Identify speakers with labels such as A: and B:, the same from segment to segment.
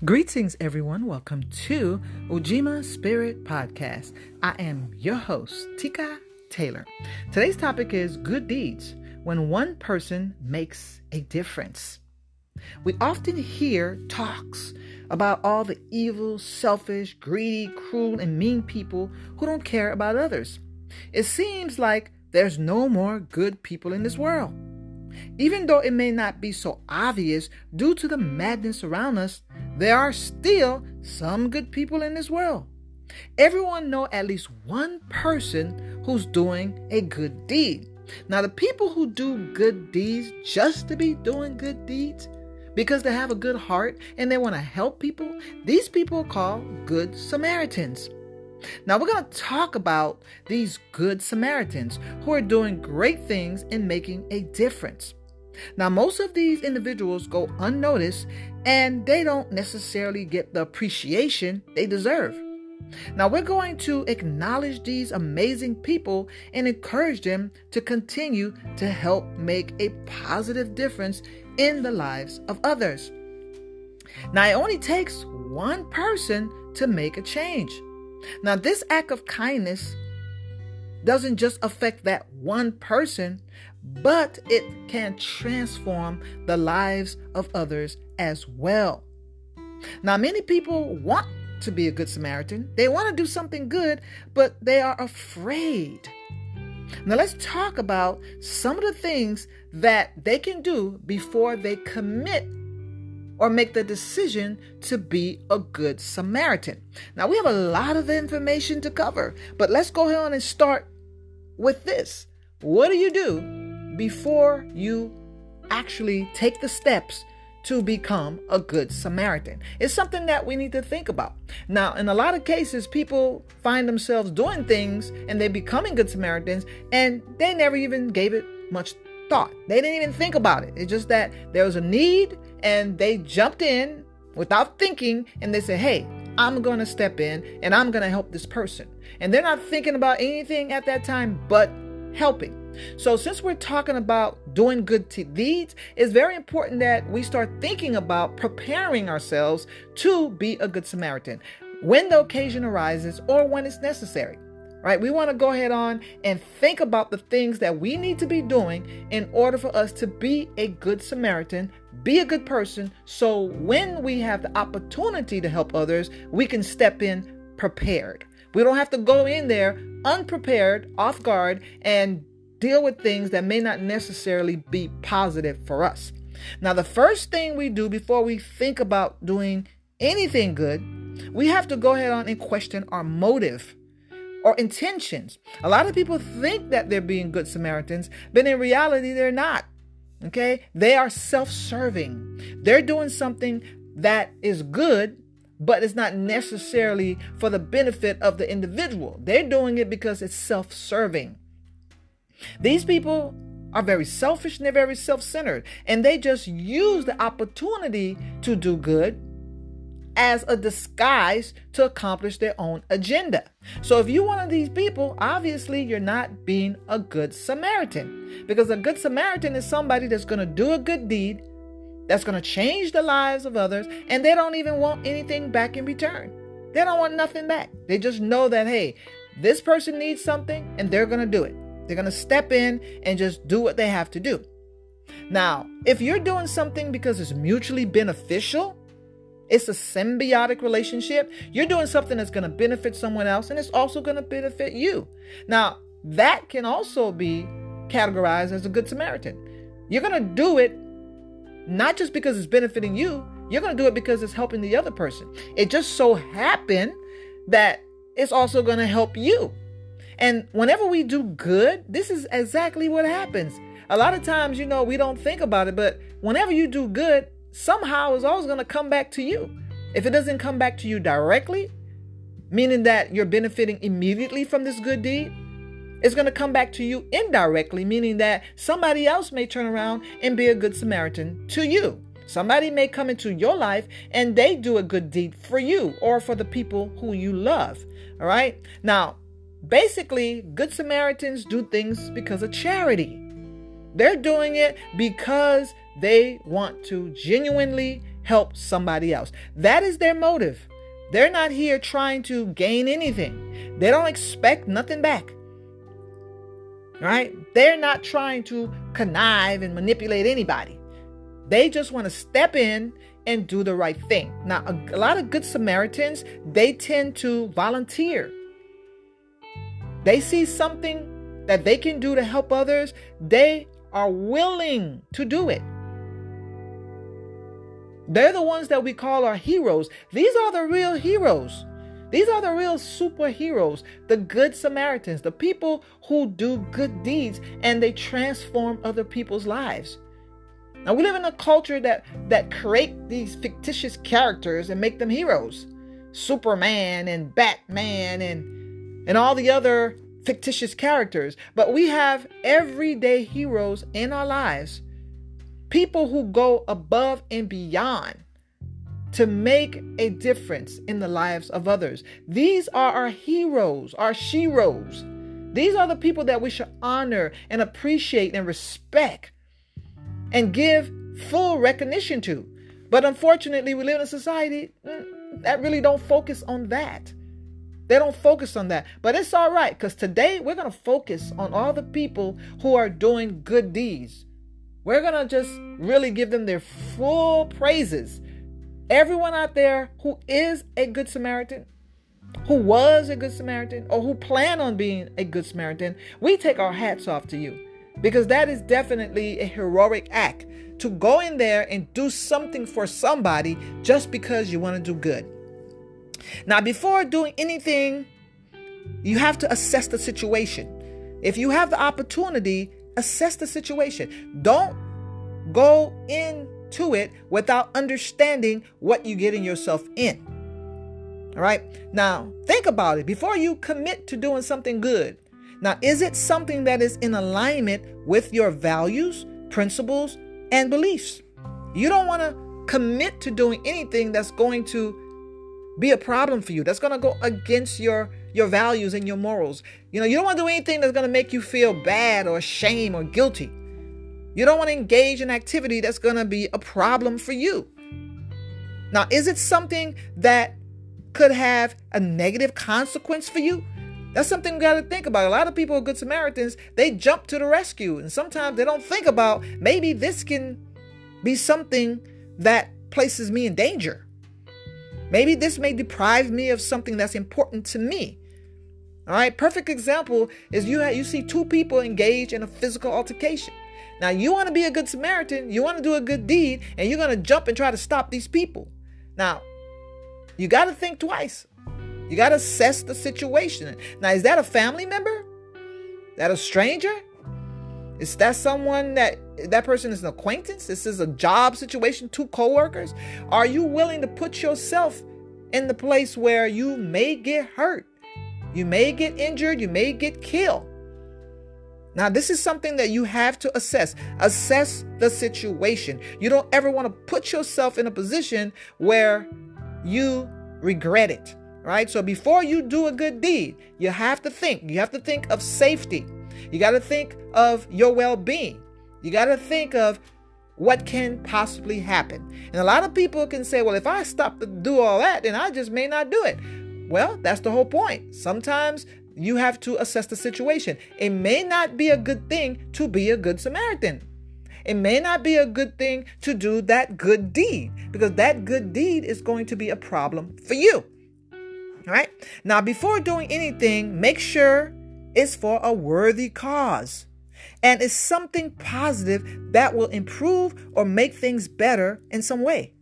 A: Greetings, everyone. Welcome to Ujima Spirit Podcast. I am your host, Tika Taylor. Today's topic is good deeds when one person makes a difference. We often hear talks about all the evil, selfish, greedy, cruel, and mean people who don't care about others. It seems like there's no more good people in this world. Even though it may not be so obvious due to the madness around us, there are still some good people in this world. Everyone knows at least one person who's doing a good deed. Now, the people who do good deeds just to be doing good deeds, because they have a good heart and they want to help people, these people are called Good Samaritans. Now, we're going to talk about these Good Samaritans who are doing great things and making a difference. Now, most of these individuals go unnoticed and they don't necessarily get the appreciation they deserve. Now, we're going to acknowledge these amazing people and encourage them to continue to help make a positive difference in the lives of others. Now, it only takes one person to make a change. Now, this act of kindness doesn't just affect that one person, but it can transform the lives of others as well. Now, many people want to be a good Samaritan. They want to do something good, but they are afraid. Now, let's talk about some of the things that they can do before they commit or make the decision to be a good Samaritan. Now, we have a lot of information to cover, but let's go ahead and start with this. What do you do before you actually take the steps to become a good Samaritan? It's something that we need to think about. Now, in a lot of cases, people find themselves doing things and they're becoming good Samaritans and they never even gave it much thought. They didn't even think about it. It's just that there was a need and they jumped in without thinking and they said, hey, I'm going to step in and I'm going to help this person. And they're not thinking about anything at that time but helping. So since we're talking about doing good deeds, it's very important that we start thinking about preparing ourselves to be a good Samaritan when the occasion arises or when it's necessary. Right? We want to go ahead on and think about the things that we need to be doing in order for us to be a good Samaritan, be a good person. So when we have the opportunity to help others, we can step in prepared. We don't have to go in there unprepared, off guard, and deal with things that may not necessarily be positive for us. Now, the first thing we do before we think about doing anything good, we have to go ahead on and question our motive or intentions. A lot of people think that they're being good Samaritans, but in reality, they're not. Okay? They are self-serving. They're doing something that is good, but it's not necessarily for the benefit of the individual. They're doing it because it's self-serving. These people are very selfish and they're very self-centered, and they just use the opportunity to do good as a disguise to accomplish their own agenda. So if you're one of these people, obviously you're not being a good Samaritan, because a good Samaritan is somebody that's going to do a good deed, that's going to change the lives of others, and they don't even want anything back in return. They don't want nothing back. They just know that, hey, this person needs something and they're going to do it. They're going to step in and just do what they have to do. Now, if you're doing something because it's mutually beneficial, it's a symbiotic relationship, you're doing something that's going to benefit someone else and it's also going to benefit you. Now, that can also be categorized as a good Samaritan. You're going to do it not just because it's benefiting you, you're going to do it because it's helping the other person. It just so happened that it's also going to help you. And whenever we do good, this is exactly what happens. A lot of times, we don't think about it, but whenever you do good, somehow it's always going to come back to you. If it doesn't come back to you directly, meaning that you're benefiting immediately from this good deed, it's going to come back to you indirectly, meaning that somebody else may turn around and be a good Samaritan to you. Somebody may come into your life and they do a good deed for you or for the people who you love. All right. Now, basically, good Samaritans do things because of charity. They're doing it because they want to genuinely help somebody else. That is their motive. They're not here trying to gain anything. They don't expect nothing back. Right? They're not trying to connive and manipulate anybody. They just want to step in and do the right thing. Now, a lot of Good Samaritans, they tend to volunteer. They see something that they can do to help others. They are willing to do it. They're the ones that we call our heroes. These are the real heroes. These are the real superheroes, the Good Samaritans, the people who do good deeds and they transform other people's lives. Now, we live in a culture that create these fictitious characters and make them heroes. Superman and Batman and all the other fictitious characters. But we have everyday heroes in our lives. People who go above and beyond to make a difference in the lives of others. These are our heroes, our sheroes. These are the people that we should honor and appreciate and respect and give full recognition to. But unfortunately, we live in a society that really don't focus on that. They don't focus on that. But it's all right, because today we're going to focus on all the people who are doing good deeds. We're going to just really give them their full praises. Everyone out there who is a Good Samaritan, who was a Good Samaritan, or who plan on being a Good Samaritan, we take our hats off to you. Because that is definitely a heroic act, to go in there and do something for somebody just because you want to do good. Now, before doing anything, you have to assess the situation. If you have the opportunity, assess the situation. Don't go into it without understanding what you're getting yourself in. All right. Now, think about it before you commit to doing something good. Now, is it something that is in alignment with your values, principles, and beliefs? You don't want to commit to doing anything that's going to be a problem for you, that's going to go against your values and your morals. You don't want to do anything that's going to make you feel bad or shame or guilty. You don't want to engage in activity that's going to be a problem for you. Now, is it something that could have a negative consequence for you? That's something we got to think about. A lot of people who are Good Samaritans, they jump to the rescue. And sometimes they don't think about, maybe this can be something that places me in danger. Maybe this may deprive me of something that's important to me. All right. Perfect example is you see two people engage in a physical altercation. Now, you want to be a Good Samaritan. You want to do a good deed, and you're going to jump and try to stop these people. Now, you got to think twice. You got to assess the situation. Now, is that a family member? That a stranger? Is that someone that person is an acquaintance? This is a job situation, two coworkers. Are you willing to put yourself in the place where you may get hurt? You may get injured. You may get killed. Now, this is something that you have to assess. Assess the situation. You don't ever want to put yourself in a position where you regret it. Right? So before you do a good deed, you have to think. You have to think of safety. You got to think of your well-being. You got to think of what can possibly happen. And a lot of people can say, well, if I stop to do all that, then I just may not do it. Well, that's the whole point. Sometimes you have to assess the situation. It may not be a good thing to be a Good Samaritan. It may not be a good thing to do that good deed, because that good deed is going to be a problem for you. All right. Now, before doing anything, make sure it's for a worthy cause and it's something positive that will improve or make things better in some way.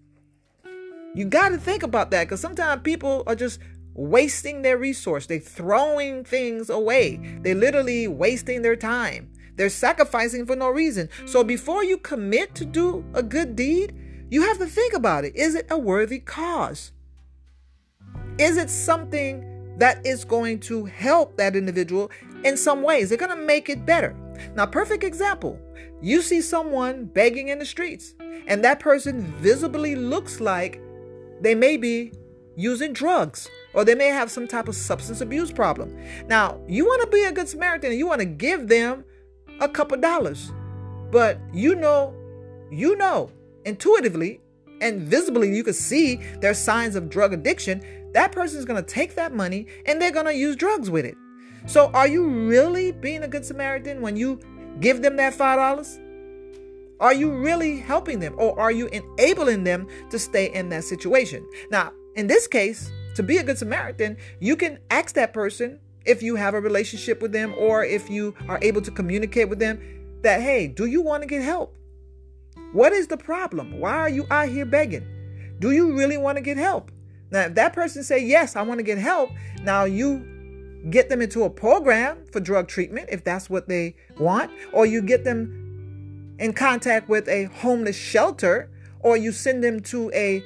A: You got to think about that, because sometimes people are just wasting their resource. They're throwing things away. They're literally wasting their time. They're sacrificing for no reason. So before you commit to do a good deed, you have to think about it. Is it a worthy cause? Is it something that is going to help that individual in some ways? They're going to make it better. Now, perfect example. You see someone begging in the streets, and that person visibly looks like they may be using drugs, or they may have some type of substance abuse problem. Now, you want to be a Good Samaritan and you want to give them a couple dollars, but you know intuitively and visibly you can see there's signs of drug addiction, that person is going to take that money and they're going to use drugs with it. So are you really being a good Samaritan when you give them that $5? Are you really helping them, or are you enabling them to stay in that situation? Now, in this case, to be a good Samaritan, you can ask that person, if you have a relationship with them or if you are able to communicate with them, that, hey, do you want to get help? What is the problem? Why are you out here begging? Do you really want to get help? Now, if that person say, yes, I want to get help, now you get them into a program for drug treatment if that's what they want, or you get them in contact with a homeless shelter, or you send them to a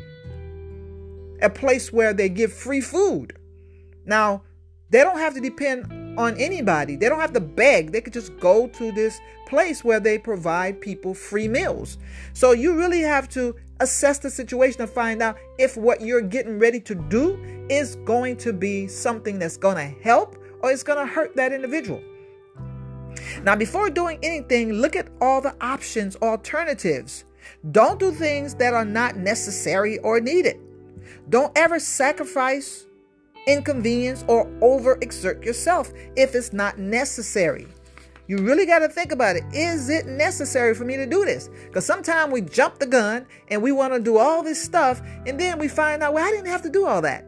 A: place where they give free food. Now, they don't have to depend on anybody. They don't have to beg. They could just go to this place where they provide people free meals. So you really have to assess the situation to find out if what you're getting ready to do is going to be something that's going to help or it's going to hurt that individual. Now, before doing anything, look at all the options, alternatives. Don't do things that are not necessary or needed. Don't ever sacrifice, inconvenience, or overexert yourself if it's not necessary. You really got to think about it. Is it necessary for me to do this? Because sometimes we jump the gun and we want to do all this stuff, and then we find out, well, I didn't have to do all that.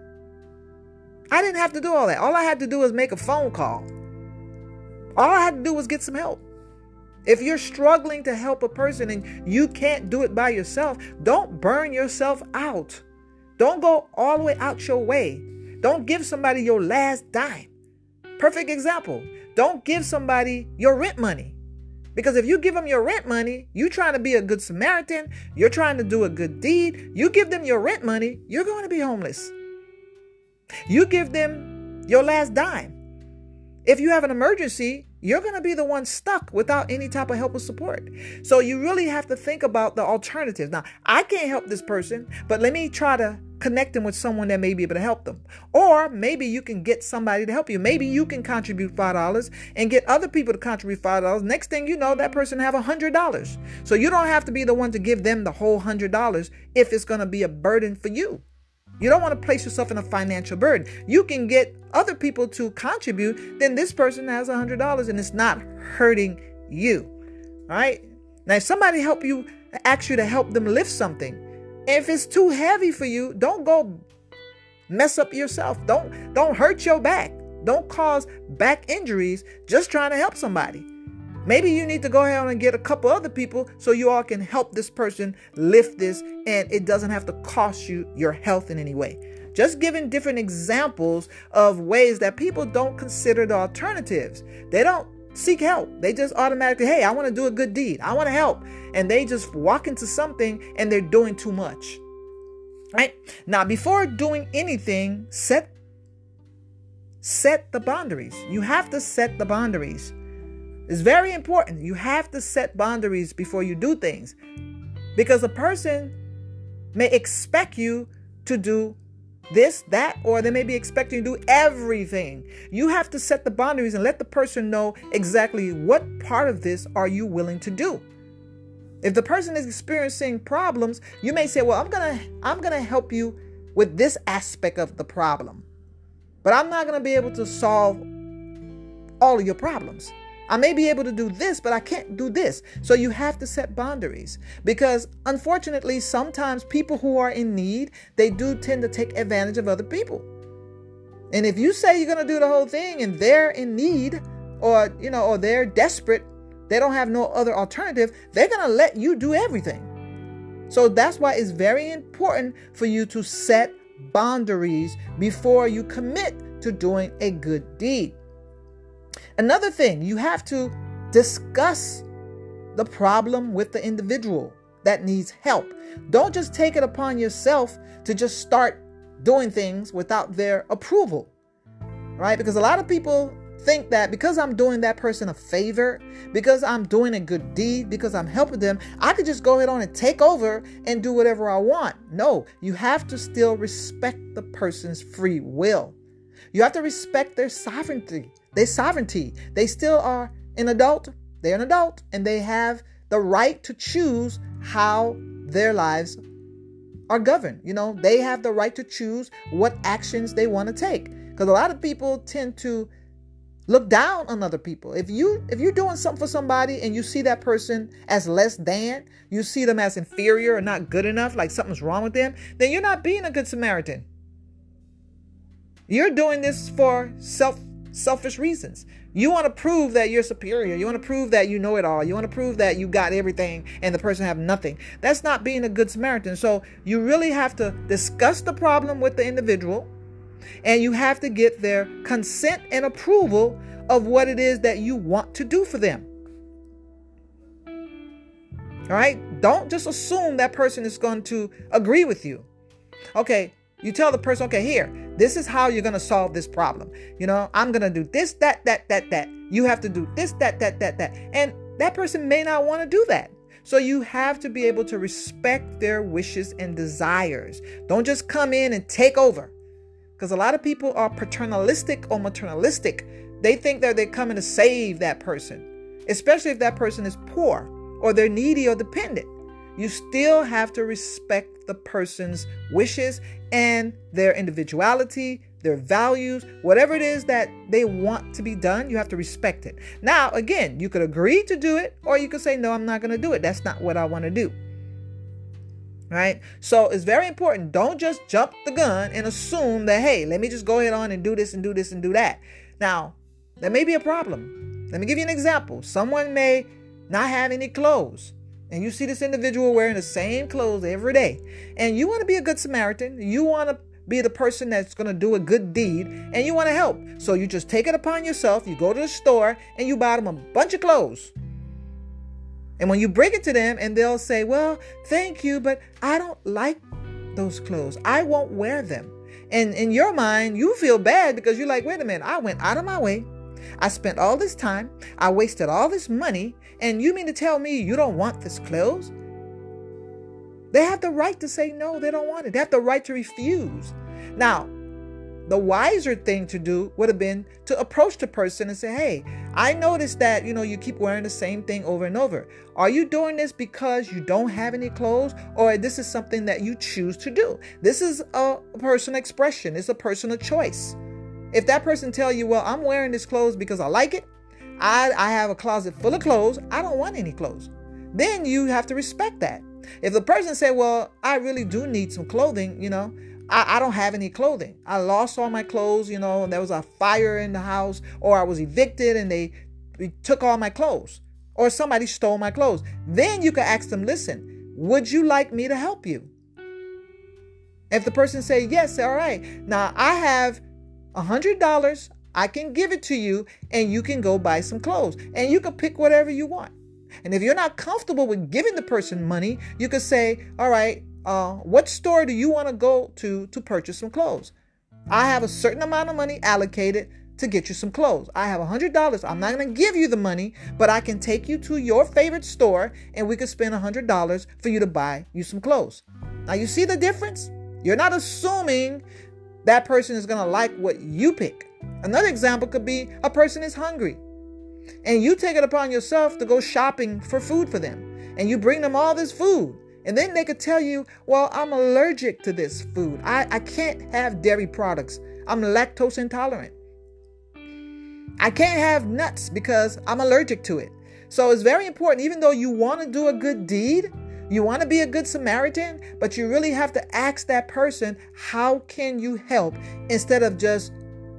A: I didn't have to do all that. All I had to do was make a phone call. All I had to do was get some help. If you're struggling to help a person and you can't do it by yourself, don't burn yourself out. Don't go all the way out your way. Don't give somebody your last dime. Perfect example. Don't give somebody your rent money. Because if you give them your rent money, you're trying to be a good Samaritan, you're trying to do a good deed, you give them your rent money, you're going to be homeless. You give them your last dime. If you have an emergency, you're going to be the one stuck without any type of help or support. So you really have to think about the alternatives. Now, I can't help this person, but let me try to connect them with someone that may be able to help them. Or maybe you can get somebody to help you. Maybe you can contribute $5 and get other people to contribute $5. Next thing you know, that person have $100. So you don't have to be the one to give them the whole $100 if it's going to be a burden for you. You don't want to place yourself in a financial burden. You can get other people to contribute, then this person has $100 and it's not hurting you. All right? Now, if somebody asks you to help them lift something, if it's too heavy for you, don't go mess up yourself. Don't hurt your back. Don't cause back injuries just trying to help somebody. Maybe you need to go ahead and get a couple other people so you all can help this person lift this and it doesn't have to cost you your health in any way. Just giving different examples of ways that people don't consider the alternatives. They don't seek help. They just automatically, hey, I want to do a good deed. I want to help. And they just walk into something and they're doing too much. Right? Now, before doing anything, set the boundaries. You have to set the boundaries. It's very important. You have to set boundaries before you do things, because a person may expect you to do this, that, or they may be expecting you to do everything. You have to set the boundaries and let the person know exactly what part of this are you willing to do. If the person is experiencing problems, you may say, well, I'm gonna help you with this aspect of the problem, but I'm not gonna be able to solve all of your problems. I may be able to do this, but I can't do this. So you have to set boundaries, because unfortunately, sometimes people who are in need, they do tend to take advantage of other people. And if you say you're going to do the whole thing and they're in need or they're desperate, they don't have no other alternative, they're going to let you do everything. So that's why it's very important for you to set boundaries before you commit to doing a good deed. Another thing, you have to discuss the problem with the individual that needs help. Don't just take it upon yourself to just start doing things without their approval, right? Because a lot of people think that because I'm doing that person a favor, because I'm doing a good deed, because I'm helping them, I could just go ahead on and take over and do whatever I want. No, you have to still respect the person's free will. You have to respect their sovereignty. They still are an adult. They're an adult and they have the right to choose how their lives are governed. They have the right to choose what actions they want to take. Because a lot of people tend to look down on other people. If you're doing something for somebody and you see that person as less than, you see them as inferior or not good enough, like something's wrong with them, then you're not being a good Samaritan. You're doing this for selfish reasons. You want to prove that you're superior. You want to prove that you know it all. You want to prove that you got everything and the person have nothing. That's not being a good Samaritan. So you really have to discuss the problem with the individual, and you have to get their consent and approval of what it is that you want to do for them. All right? Don't just assume that person is going to agree with you. Okay, you tell the person, okay, here, this is how you're going to solve this problem. I'm going to do this, that. You have to do this, that. And that person may not want to do that. So you have to be able to respect their wishes and desires. Don't just come in and take over. Because a lot of people are paternalistic or maternalistic. They think that they're coming to save that person, especially if that person is poor or they're needy or dependent. You still have to respect the person's wishes and their individuality, their values, whatever it is that they want to be done, you have to respect it. Now, again, you could agree to do it, or you could say, no, I'm not going to do it. That's not what I want to do. Right? So it's very important. Don't just jump the gun and assume that, hey, let me just go ahead on and do this and do this and do that. Now, there may be a problem. Let me give you an example. Someone may not have any clothes, and you see this individual wearing the same clothes every day, and you want to be a good Samaritan. You want to be the person that's going to do a good deed, and you want to help. So you just take it upon yourself. You go to the store and you buy them a bunch of clothes. And when you bring it to them, and they'll say, well, thank you, but I don't like those clothes. I won't wear them. And in your mind, you feel bad because you're like, wait a minute, I went out of my way. I spent all this time. I wasted all this money. And you mean to tell me you don't want this clothes? They have the right to say no, they don't want it. They have the right to refuse. Now, the wiser thing to do would have been to approach the person and say, hey, I noticed that, you keep wearing the same thing over and over. Are you doing this because you don't have any clothes, or this is something that you choose to do? This is a personal expression. It's a personal choice. If that person tell you, well, I'm wearing this clothes because I like it. I have a closet full of clothes. I don't want any clothes. Then you have to respect that. If the person say, well, I really do need some clothing, I don't have any clothing. I lost all my clothes, and there was a fire in the house, or I was evicted and they took all my clothes, or somebody stole my clothes. Then you can ask them, listen, would you like me to help you? If the person say, yes, all right. Now I have $100. I can give it to you and you can go buy some clothes, and you can pick whatever you want. And if you're not comfortable with giving the person money, you could say, all right, what store do you want to go to purchase some clothes? I have a certain amount of money allocated to get you some clothes. I have $100. I'm not going to give you the money, but I can take you to your favorite store and we could spend $100 for you to buy you some clothes. Now you see the difference? You're not assuming that person is going to like what you pick. Another example could be a person is hungry and you take it upon yourself to go shopping for food for them, and you bring them all this food. And then they could tell you, well, I'm allergic to this food. I can't have dairy products. I'm lactose intolerant. I can't have nuts because I'm allergic to it. So it's very important, even though you want to do a good deed, you want to be a good Samaritan, but you really have to ask that person, how can you help? Instead of just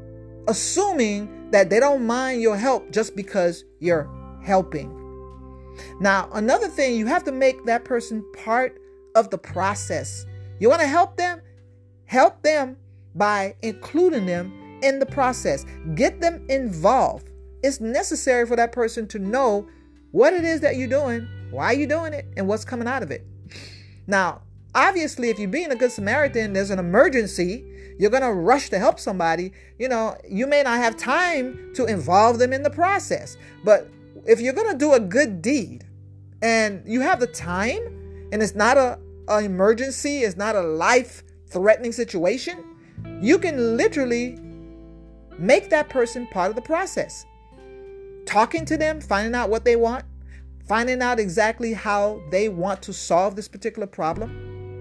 A: assuming that they don't mind your help just because you're helping. Now, another thing, you have to make that person part of the process. You want to help them by including them in the process. Get them involved. It's necessary for that person to know what it is that you're doing, why you're doing it, and what's coming out of it. Now, obviously, if you're being a good Samaritan, there's an emergency, you're going to rush to help somebody. You may not have time to involve them in the process. But if you're going to do a good deed and you have the time, and it's not an emergency, it's not a life-threatening situation, you can literally make that person part of the process. Talking to them, finding out what they want, finding out exactly how they want to solve this particular problem.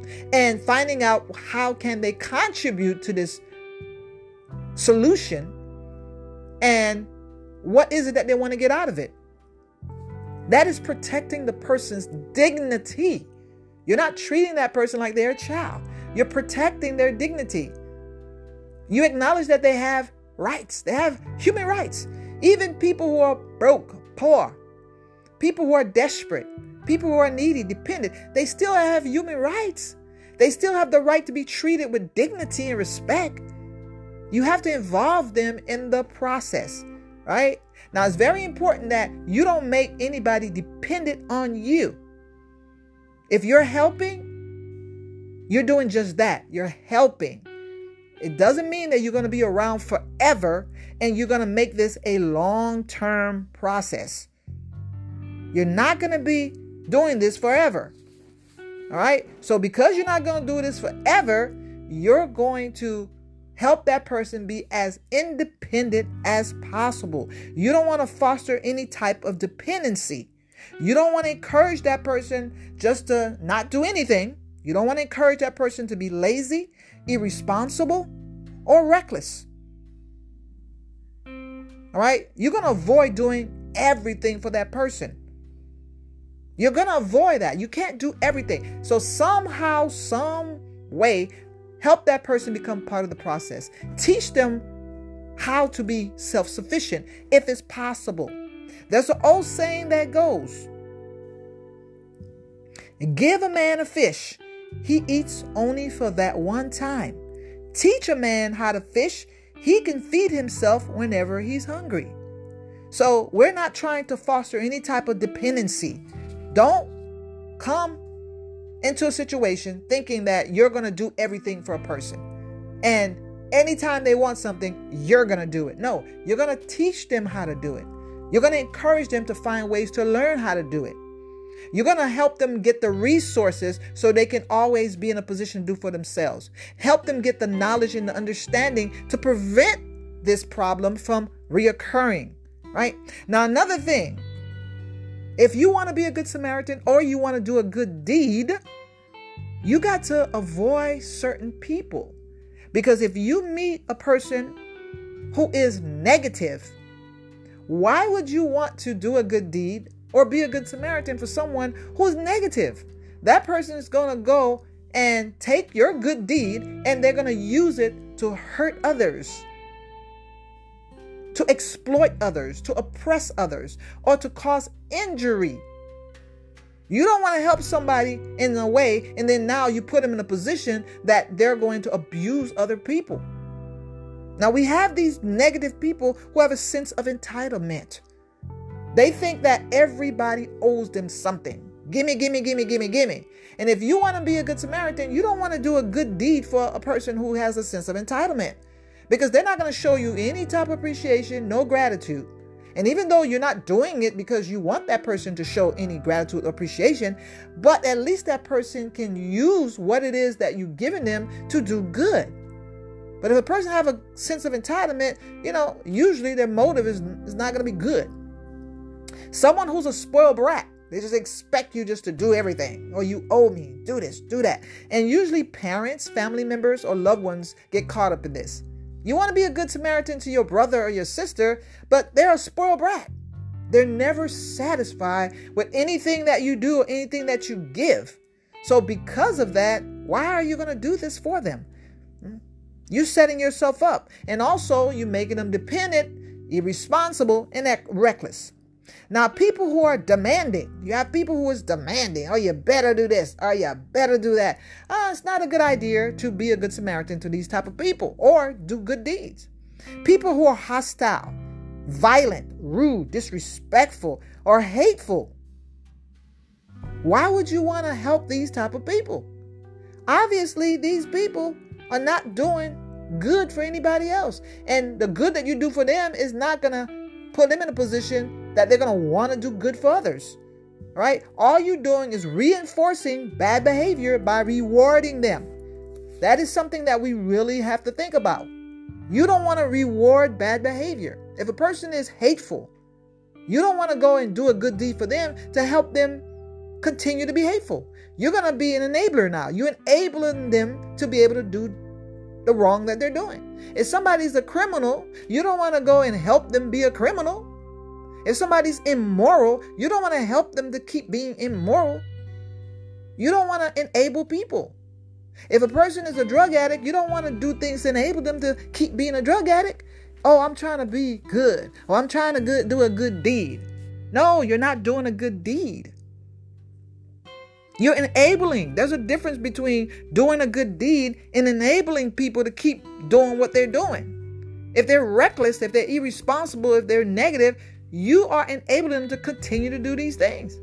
A: and finding out how can they contribute to this solution and what is it that they want to get out of it. That is protecting the person's dignity. You're not treating that person like they're a child. You're protecting their dignity. You acknowledge that they have rights. They have human rights. Even people who are broke, poor, people who are desperate, people who are needy, dependent, they still have human rights. They still have the right to be treated with dignity and respect. You have to involve them in the process, right? Now, it's very important that you don't make anybody dependent on you. If you're helping, you're doing just that. You're helping. It doesn't mean that you're going to be around forever and you're going to make this a long-term process. You're not going to be doing this forever. All right? So because you're not going to do this forever, you're going to help that person be as independent as possible. You don't want to foster any type of dependency. You don't want to encourage that person just to not do anything. You don't want to encourage that person to be lazy, irresponsible, or reckless. All right? You're going to avoid doing everything for that person. You're going to avoid that. You can't do everything. So somehow, some way, help that person become part of the process. Teach them how to be self-sufficient if it's possible. There's an old saying that goes, give a man a fish, he eats only for that one time. Teach a man how to fish, he can feed himself whenever he's hungry. So we're not trying to foster any type of dependency. Don't come into a situation thinking that you're going to do everything for a person. And anytime they want something, you're going to do it. No, you're going to teach them how to do it. You're going to encourage them to find ways to learn how to do it. You're going to help them get the resources so they can always be in a position to do for themselves. Help them get the knowledge and the understanding to prevent this problem from reoccurring, right? Now, another thing, if you want to be a good Samaritan or you want to do a good deed, you got to avoid certain people. Because if you meet a person who is negative, why would you want to do a good deed or be a good Samaritan for someone who's negative? That person is going to go and take your good deed and they're going to use it to hurt others, to exploit others, to oppress others, or to cause injury. You don't want to help somebody in a way and then now you put them in a position that they're going to abuse other people. Now, we have these negative people who have a sense of entitlement. They think that everybody owes them something. Gimme, gimme, gimme, gimme, gimme. And if you want to be a good Samaritan, you don't want to do a good deed for a person who has a sense of entitlement, because they're not going to show you any type of appreciation, no gratitude. And even though you're not doing it because you want that person to show any gratitude or appreciation, but at least that person can use what it is that you've given them to do good. But if a person have a sense of entitlement, usually their motive is not going to be good. Someone who's a spoiled brat, they just expect you just to do everything. Or you owe me, do this, do that. And usually parents, family members, or loved ones get caught up in this. You want to be a good Samaritan to your brother or your sister, but they're a spoiled brat. They're never satisfied with anything that you do or anything that you give. So because of that, why are you going to do this for them? You're setting yourself up. And also, you're making them dependent, irresponsible, and reckless. Now, people who are demanding, you have people who is demanding, oh, you better do this, or you better do that. It's not a good idea to be a good Samaritan to these type of people or do good deeds. People who are hostile, violent, rude, disrespectful, or hateful. Why would you want to help these type of people? Obviously, these people are not doing good for anybody else. And the good that you do for them is not going to put them in a position that they're going to want to do good for others. Right? All you're doing is reinforcing bad behavior by rewarding them. That is something that we really have to think about. You don't want to reward bad behavior. If a person is hateful, you don't want to go and do a good deed for them to help them continue to be hateful. You're going to be an enabler now. You're enabling them to be able to do the wrong that they're doing. If somebody's a criminal, you don't want to go and help them be a criminal. If somebody's immoral, you don't want to help them to keep being immoral. You don't want to enable people. If a person is a drug addict, you don't want to do things to enable them to keep being a drug addict. Oh, I'm trying to be good. Or I'm trying to do a good deed. No, you're not doing a good deed. You're enabling. There's a difference between doing a good deed and enabling people to keep doing what they're doing. If they're reckless, if they're irresponsible, if they're negative, you are enabling them to continue to do these things.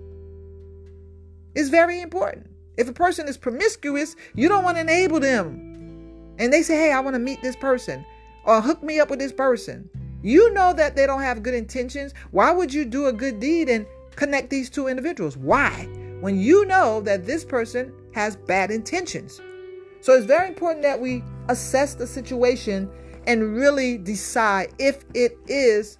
A: It's very important. If a person is promiscuous, you don't want to enable them. And they say, hey, I want to meet this person or hook me up with this person. You know that they don't have good intentions. Why would you do a good deed and connect these two individuals? Why? When you know that this person has bad intentions. So it's very important that we assess the situation and really decide if it is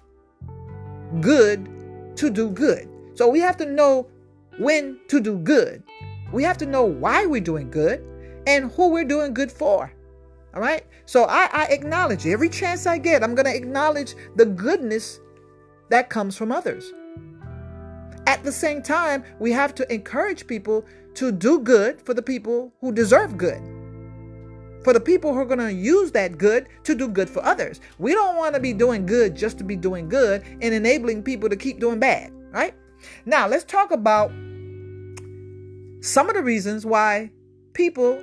A: good to do good. So we have to know when to do good. We have to know why we're doing good and who we're doing good for. All right. So I acknowledge every chance I get. I'm going to acknowledge the goodness that comes from others. At the same time, we have to encourage people to do good for the people who deserve good. For the people who are going to use that good to do good for others. We don't want to be doing good just to be doing good and enabling people to keep doing bad. Right? Now, let's talk about some of the reasons why people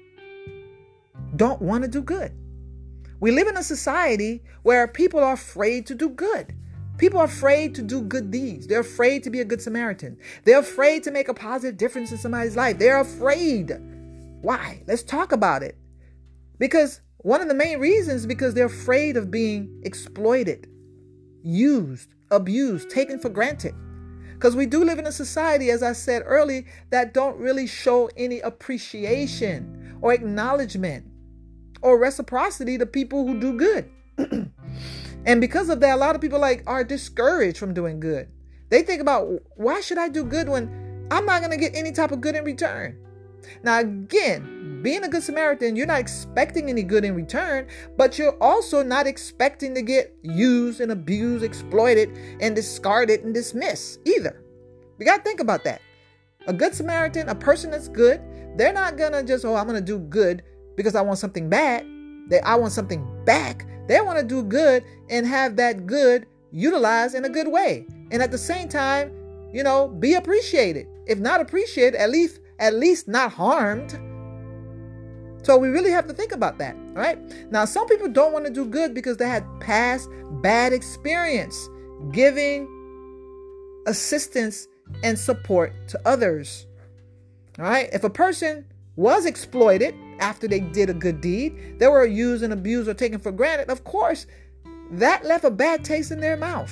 A: don't want to do good. We live in a society where people are afraid to do good. People are afraid to do good deeds. They're afraid to be a good Samaritan. They're afraid to make a positive difference in somebody's life. They're afraid. Why? Let's talk about it. Because one of the main reasons is because they're afraid of being exploited, used, abused, taken for granted. Because we do live in a society, as I said earlier, that don't really show any appreciation or acknowledgement or reciprocity to people who do good. And because of that, a lot of people are discouraged from doing good. They think about, why should I do good when I'm not going to get any type of good in return? Now, again, being a good Samaritan, you're not expecting any good in return, but you're also not expecting to get used and abused, exploited, and discarded and dismissed either. You got to think about that. A good Samaritan, a person that's good, they're not going to just, I'm going to do good because I want something bad. I want something back. They want to do good and have that good utilized in a good way. And at the same time, be appreciated. If not appreciated, at least not harmed. So we really have to think about that. All right. Now, some people don't want to do good because they had past bad experience giving assistance and support to others. All right. If a person was exploited after they did a good deed, they were used and abused or taken for granted, of course, that left a bad taste in their mouth.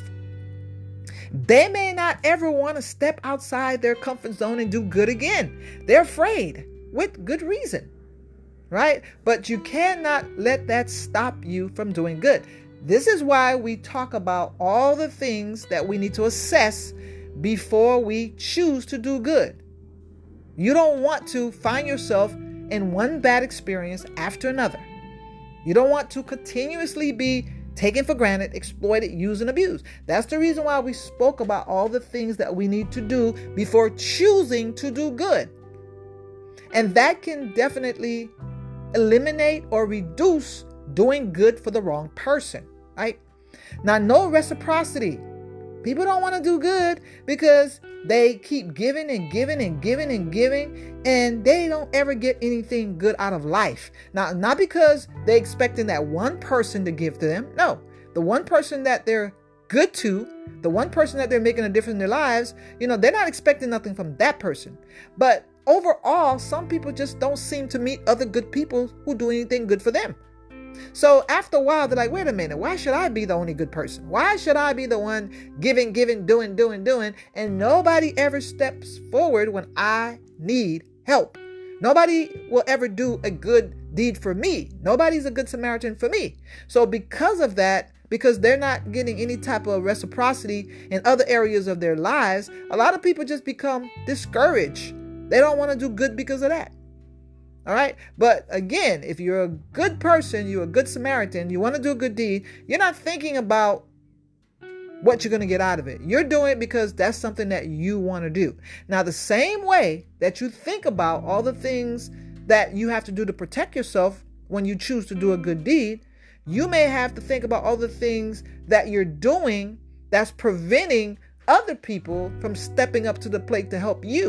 A: They may not ever want to step outside their comfort zone and do good again. They're afraid, with good reason, right? But you cannot let that stop you from doing good. This is why we talk about all the things that we need to assess before we choose to do good. You don't want to find yourself in one bad experience after another. You don't want to continuously be taken for granted, exploited, used, and abused. That's the reason why we spoke about all the things that we need to do before choosing to do good. And that can definitely eliminate or reduce doing good for the wrong person, right? Now, no reciprocity. People don't want to do good because they keep giving and giving and giving and giving, and they don't ever get anything good out of life. Now, not because they're expecting that one person to give to them. No, the one person that they're good to, the one person that they're making a difference in their lives, they're not expecting nothing from that person. But overall, some people just don't seem to meet other good people who do anything good for them. So after a while, they're like, wait a minute, why should I be the only good person? Why should I be the one giving, doing, and nobody ever steps forward when I need help? Nobody will ever do a good deed for me. Nobody's a good Samaritan for me. So because of that, because they're not getting any type of reciprocity in other areas of their lives, a lot of people just become discouraged. They don't want to do good because of that. All right. But again, if you're a good person, you're a good Samaritan, you want to do a good deed, you're not thinking about what you're going to get out of it. You're doing it because that's something that you want to do. Now, the same way that you think about all the things that you have to do to protect yourself when you choose to do a good deed, you may have to think about all the things that you're doing that's preventing other people from stepping up to the plate to help you.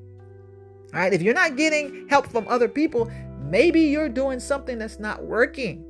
A: All right. If you're not getting help from other people, maybe you're doing something that's not working.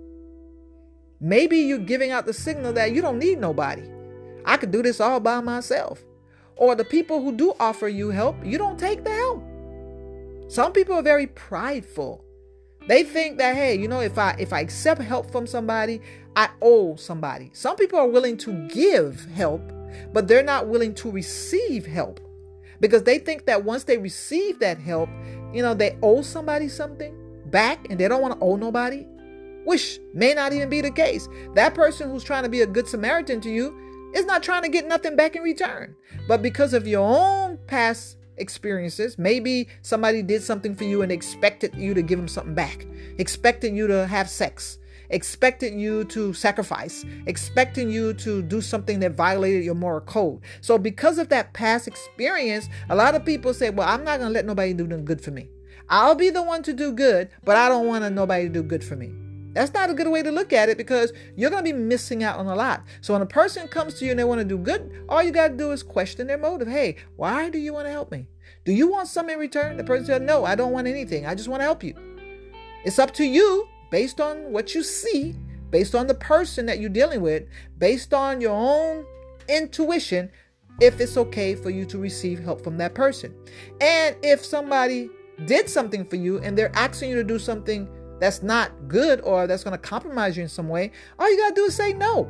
A: Maybe you're giving out the signal that you don't need nobody. I could do this all by myself. Or the people who do offer you help, you don't take the help. Some people are very prideful. They think that, hey, if I accept help from somebody, I owe somebody. Some people are willing to give help, but they're not willing to receive help because they think that once they receive that help, they owe somebody something back and they don't want to owe nobody, which may not even be the case. That person who's trying to be a good Samaritan to you is not trying to get nothing back in return. But because of your own past experiences, maybe somebody did something for you and expected you to give them something back, expecting you to have sex, expecting you to sacrifice, expecting you to do something that violated your moral code. So because of that past experience, a lot of people say, well, I'm not going to let nobody do nothing good for me. I'll be the one to do good, but I don't want nobody to do good for me. That's not a good way to look at it because you're going to be missing out on a lot. So when a person comes to you and they want to do good, all you got to do is question their motive. Hey, why do you want to help me? Do you want something in return? The person said, no, I don't want anything. I just want to help you. It's up to you based on what you see, based on the person that you're dealing with, based on your own intuition, if it's okay for you to receive help from that person. And if somebody did something for you and they're asking you to do something that's not good or that's going to compromise you in some way, all you got to do is say no.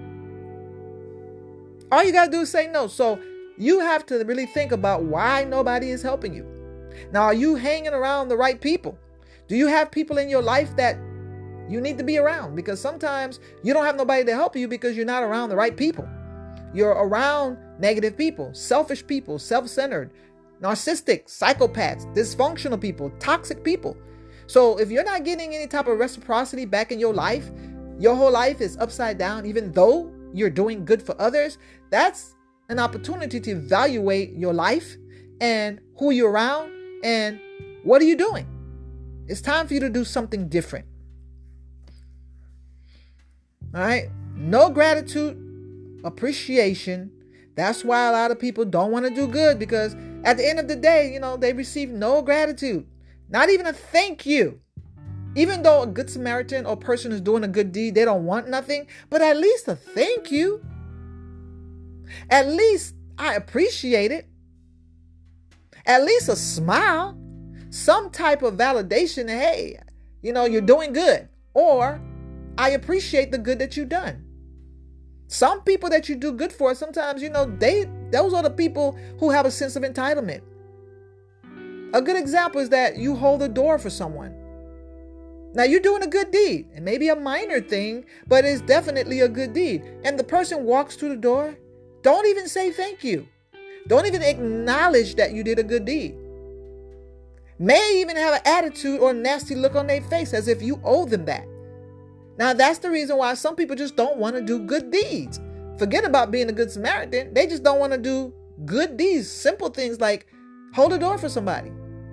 A: All you got to do is say no. So you have to really think about why nobody is helping you. Now, are you hanging around the right people? Do you have people in your life that you need to be around? Because sometimes you don't have nobody to help you because you're not around the right people. You're around negative people, selfish people, self-centered, narcissistic, psychopaths, dysfunctional people, toxic people. So if you're not getting any type of reciprocity back in your life, your whole life is upside down, even though you're doing good for others, that's an opportunity to evaluate your life and who you're around and what are you doing. It's time for you to do something different. All right. No gratitude, appreciation. That's why a lot of people don't want to do good because at the end of the day, they receive no gratitude. Not even a thank you. Even though a good Samaritan or person is doing a good deed, they don't want nothing, but at least a thank you. At least I appreciate it. At least a smile. Some type of validation that, hey, you're doing good. Or I appreciate the good that you've done. Some people that you do good for, sometimes, those are the people who have a sense of entitlement. A good example is that you hold the door for someone. Now you're doing a good deed. It may be a minor thing, but it's definitely a good deed. And the person walks through the door. Don't even say thank you. Don't even acknowledge that you did a good deed. May even have an attitude or a nasty look on their face as if you owe them that. Now that's the reason why some people just don't want to do good deeds. Forget about being a good Samaritan. They just don't want to do good deeds. Simple things like hold the door for somebody.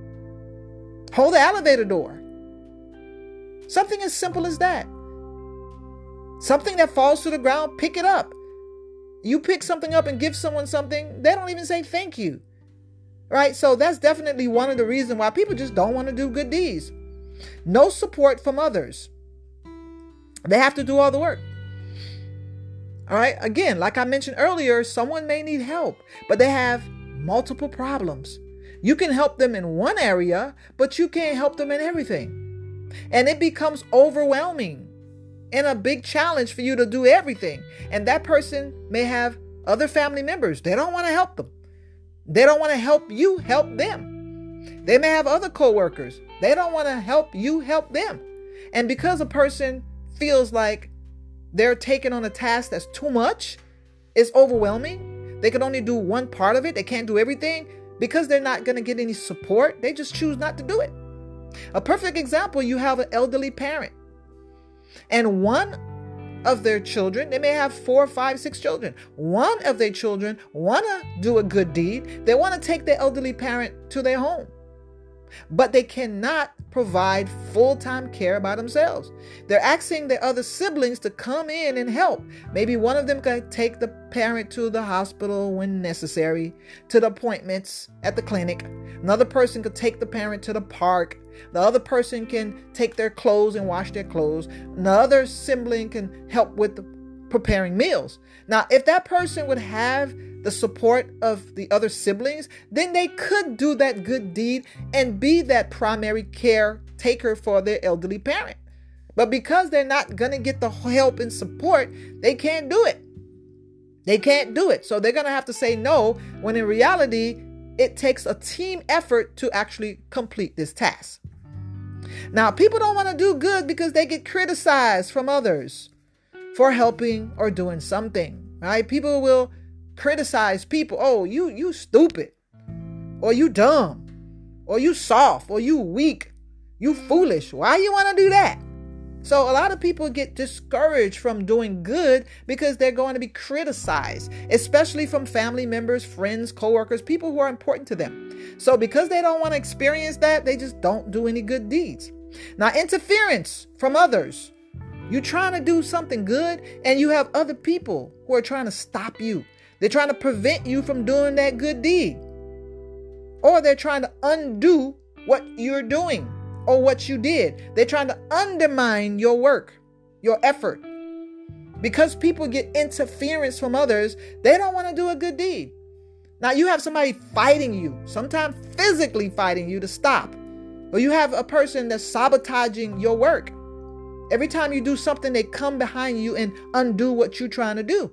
A: Hold the elevator door. Something as simple as that. Something that falls to the ground, pick it up. You pick something up and give someone something, they don't even say thank you. Right? So that's definitely one of the reasons why people just don't want to do good deeds. No support from others. They have to do all the work. All right? Again, like I mentioned earlier, someone may need help, but they have multiple problems. You can help them in one area, but you can't help them in everything. And it becomes overwhelming and a big challenge for you to do everything. And that person may have other family members. They don't want to help them. They don't want to help you help them. They may have other coworkers. They don't want to help you help them. And because a person feels like they're taking on a task that's too much, it's overwhelming. They can only do one part of it. They can't do everything. Because they're not going to get any support, they just choose not to do it. A perfect example, you have an elderly parent. And one of their children, they may have 4, 5, 6 children. One of their children want to do a good deed. They want to take their elderly parent to their home. But they cannot provide full-time care by themselves. They're asking their other siblings to come in and help. Maybe one of them can take the parent to the hospital when necessary, to the appointments at the clinic. Another person could take the parent to the park. The other person can take their clothes and wash their clothes. Another sibling can help with preparing meals. Now, if that person would have the support of the other siblings, then they could do that good deed and be that primary caretaker for their elderly parent. But because they're not going to get the help and support, they can't do it. They can't do it. So they're going to have to say no, when in reality, it takes a team effort to actually complete this task. Now, people don't want to do good because they get criticized from others for helping or doing something, right? People will criticize people. Oh, you stupid, or you dumb, or you soft, or you weak, you foolish. Why you want to do that? So a lot of people get discouraged from doing good because they're going to be criticized, especially from family members, friends, coworkers, people who are important to them. So because they don't want to experience that, they just don't do any good deeds. Now, interference from others. You're trying to do something good and you have other people who are trying to stop you. They're trying to prevent you from doing that good deed. Or they're trying to undo what you're doing or what you did. They're trying to undermine your work, your effort. Because people get interference from others, they don't want to do a good deed. Now you have somebody fighting you, sometimes physically fighting you to stop. Or you have a person that's sabotaging your work. Every time you do something, they come behind you and undo what you're trying to do.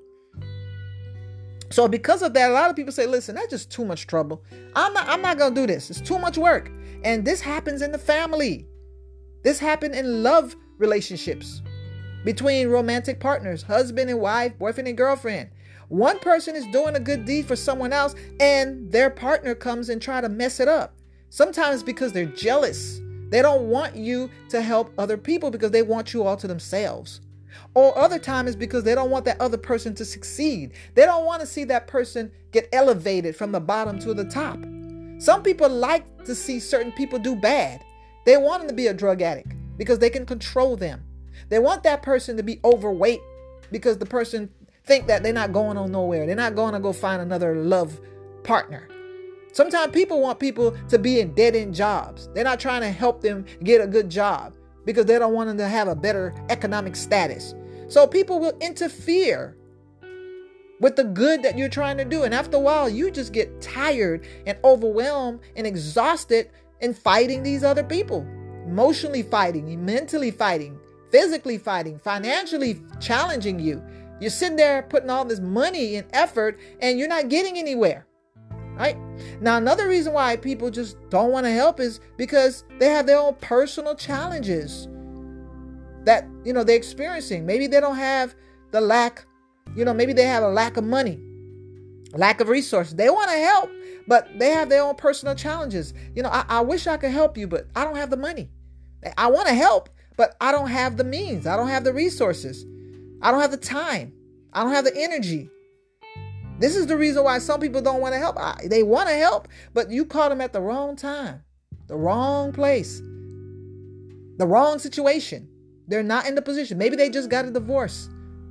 A: So because of that, a lot of people say, listen, that's just too much trouble. I'm not going to do this. It's too much work. And this happens in the family. This happens in love relationships between romantic partners, husband and wife, boyfriend and girlfriend. One person is doing a good deed for someone else and their partner comes and try to mess it up. Sometimes because they're jealous. They don't want you to help other people because they want you all to themselves. Or other time is because they don't want that other person to succeed. They don't want to see that person get elevated from the bottom to the top. Some people like to see certain people do bad. They want them to be a drug addict because they can control them. They want that person to be overweight because the person think that they're not going on nowhere. They're not going to go find another love partner. Sometimes people want people to be in dead-end jobs. They're not trying to help them get a good job because they don't want them to have a better economic status. So people will interfere with the good that you're trying to do. And after a while, you just get tired and overwhelmed and exhausted in fighting these other people. Emotionally fighting, mentally fighting, physically fighting, financially challenging you. You're sitting there putting all this money and effort and you're not getting anywhere. Right? Now, another reason why people just don't want to help is because they have their own personal challenges that, they're experiencing. Maybe they don't have the lack, maybe they have a lack of money, lack of resources. They want to help, but they have their own personal challenges. I wish I could help you, but I don't have the money. I want to help, but I don't have the means. I don't have the resources. I don't have the time. I don't have the energy. This is the reason why some people don't want to help. They want to help, but you caught them at the wrong time, the wrong place, the wrong situation. They're not in the position. Maybe they just got a divorce.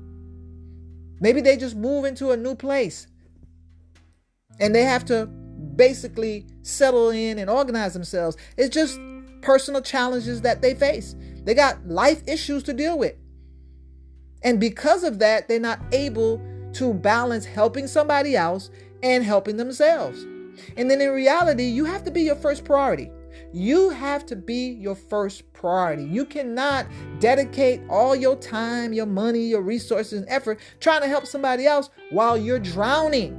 A: Maybe they just move into a new place and they have to basically settle in and organize themselves. It's just personal challenges that they face. They got life issues to deal with. And because of that, they're not able to balance helping somebody else and helping themselves. And then in reality, you have to be your first priority. You have to be your first priority. You cannot dedicate all your time, your money, your resources and effort trying to help somebody else while you're drowning,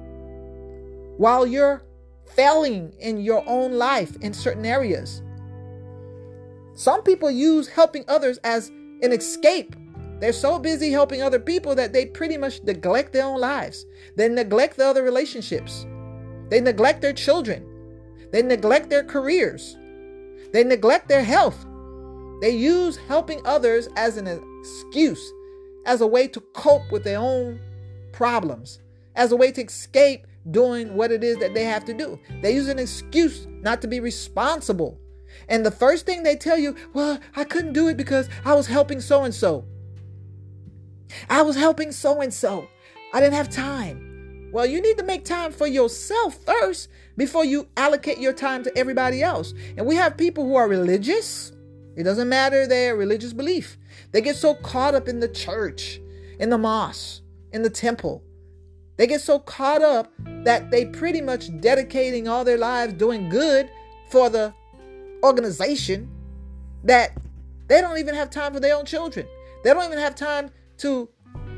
A: while you're failing in your own life in certain areas. Some people use helping others as an escape They're so busy helping other people that they pretty much neglect their own lives. They neglect the other relationships. They neglect their children. They neglect their careers. They neglect their health. They use helping others as an excuse, as a way to cope with their own problems, as a way to escape doing what it is that they have to do. They use an excuse not to be responsible. And the first thing they tell you, well, I couldn't do it because I was helping so-and-so. I was helping so-and-so. I didn't have time. Well, you need to make time for yourself first before you allocate your time to everybody else. And we have people who are religious. It doesn't matter their religious belief. They get so caught up in the church, in the mosque, in the temple. They get so caught up that they pretty much dedicating all their lives doing good for the organization that they don't even have time for their own children. They don't even have time to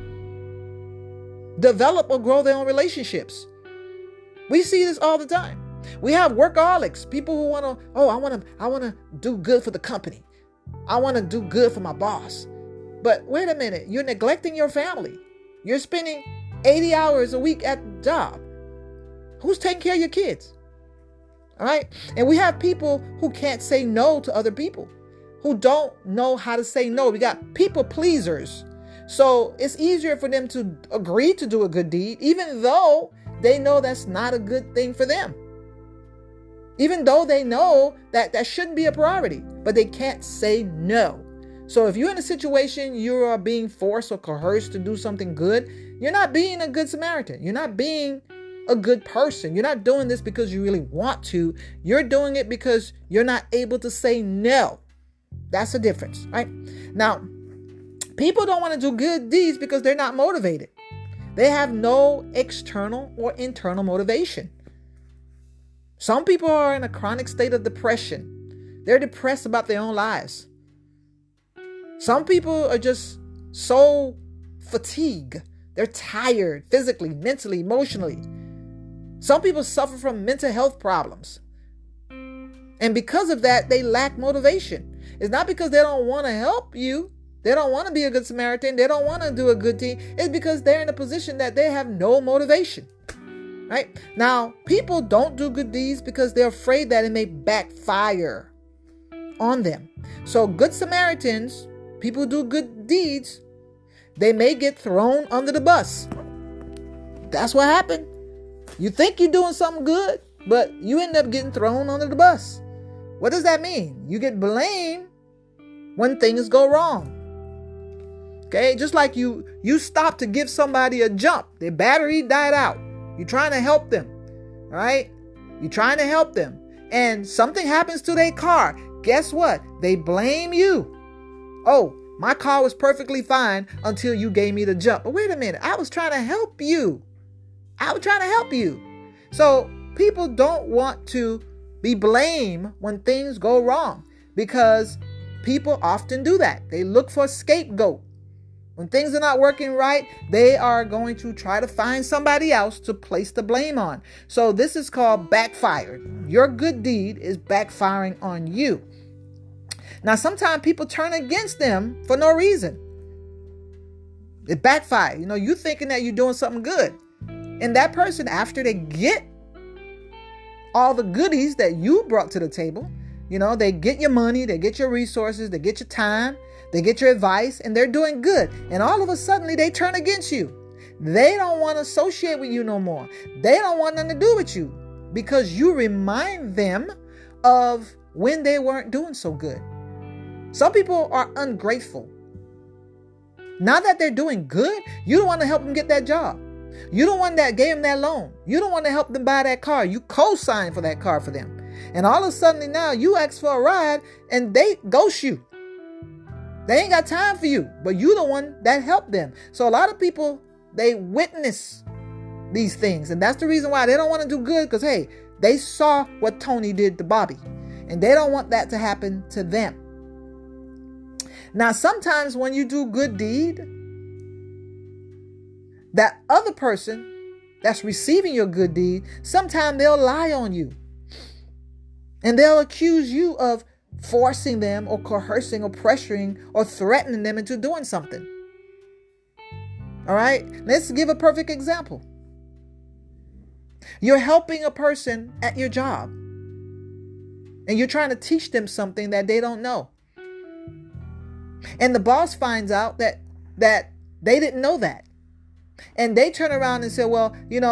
A: develop or grow their own relationships. We see this all the time. We have workaholics, people who want to, I want to do good for the company. I want to do good for my boss. But wait a minute, you're neglecting your family. You're spending 80 hours a week at the job. Who's taking care of your kids? All right. And we have people who can't say no to other people, who don't know how to say no. We got people pleasers. So it's easier for them to agree to do a good deed, even though they know that's not a good thing for them. Even though they know that that shouldn't be a priority, but they can't say no. So if you're in a situation you are being forced or coerced to do something good, you're not being a good Samaritan. You're not being a good person. You're not doing this because you really want to. You're doing it because you're not able to say no. That's the difference, right? Now, people don't want to do good deeds because they're not motivated. They have no external or internal motivation. Some people are in a chronic state of depression. They're depressed about their own lives. Some people are just so fatigued. They're tired physically, mentally, emotionally. Some people suffer from mental health problems. And because of that, they lack motivation. It's not because they don't want to help you. They don't want to be a good Samaritan. They don't want to do a good deed. It's because they're in a position that they have no motivation. Right? Now, people don't do good deeds because they're afraid that it may backfire on them. So good Samaritans, people who do good deeds, they may get thrown under the bus. That's what happened. You think you're doing something good, but you end up getting thrown under the bus. What does that mean? You get blamed when things go wrong. Okay, just like you stop to give somebody a jump. Their battery died out. You're trying to help them, right? You're trying to help them. And something happens to their car. Guess what? They blame you. Oh, my car was perfectly fine until you gave me the jump. But wait a minute. I was trying to help you. So people don't want to be blamed when things go wrong because people often do that. They look for a scapegoat. When things are not working right, they are going to try to find somebody else to place the blame on. So this is called backfired. Your good deed is backfiring on you. Now, sometimes people turn against them for no reason. It backfires. You thinking that you're doing something good. And that person, after they get all the goodies that you brought to the table, they get your money, they get your resources, they get your time, they get your advice, and they're doing good. And all of a sudden, they turn against you. They don't want to associate with you no more. They don't want nothing to do with you because you remind them of when they weren't doing so good. Some people are ungrateful. Now that they're doing good, you don't want to help them get that job. You don't want that gave them that loan. You don't want to help them buy that car. You co-sign for that car for them. And all of a sudden now you ask for a ride and they ghost you. They ain't got time for you, but you the one that helped them. So a lot of people, they witness these things. And that's the reason why they don't want to do good because, hey, they saw what Tony did to Bobby. And they don't want that to happen to them. Now, sometimes when you do good deed, that other person that's receiving your good deed, sometimes they'll lie on you. And they'll accuse you of forcing them or coercing or pressuring or threatening them into doing something. All right, let's give a perfect example. You're helping a person at your job, and you're trying to teach them something that they don't know. And the boss finds out that they didn't know that. And they turn around and say, well,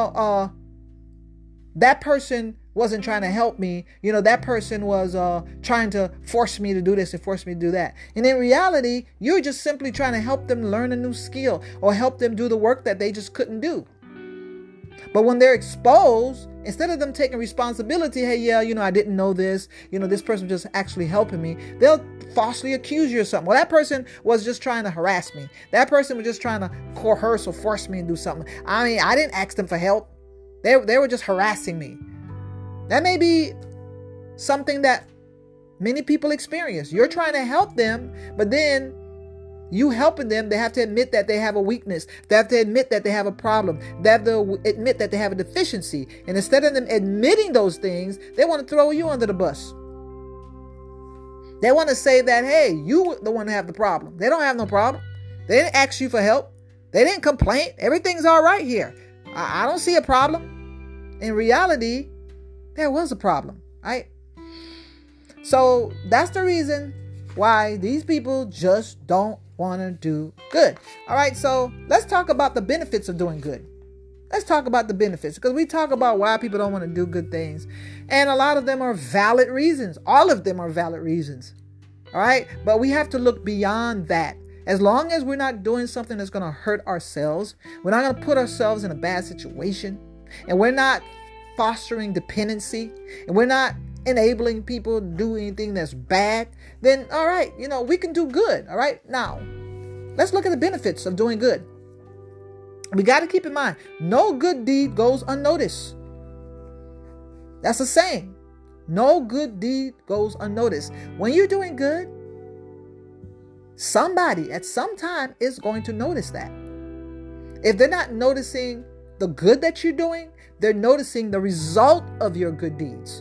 A: that person wasn't trying to help me. That person was trying to force me to do this and force me to do that. And in reality, you're just simply trying to help them learn a new skill or help them do the work that they just couldn't do. But when they're exposed, instead of them taking responsibility, hey, I didn't know this, this person was just actually helping me, they'll falsely accuse you of something. Well, that person was just trying to harass me. That person was just trying to coerce or force me to do something. I didn't ask them for help. They were just harassing me. That may be something that many people experience. You're trying to help them, but then you helping them, they have to admit that they have a weakness. They have to admit that they have a problem. They have to admit that they have a deficiency. And instead of them admitting those things, they want to throw you under the bus. They want to say that, hey, you the one that have the problem. They don't have no problem. They didn't ask you for help. They didn't complain. Everything's all right here. I don't see a problem. In reality, there was a problem, right? So that's the reason why these people just don't want to do good. All right, so let's talk about the benefits of doing good. Let's talk about the benefits, because we talk about why people don't want to do good things. And a lot of them are valid reasons. All of them are valid reasons. All right, but we have to look beyond that. As long as we're not doing something that's going to hurt ourselves, we're not going to put ourselves in a bad situation, and we're not fostering dependency, and we're not enabling people to do anything that's bad, then all right, we can do good. All right, now let's look at the benefits of doing good. We got to keep in mind, no good deed goes unnoticed. That's a saying. No good deed goes unnoticed. When you're doing good, somebody at some time is going to notice that. If they're not noticing the good that you're doing, they're noticing the result of your good deeds.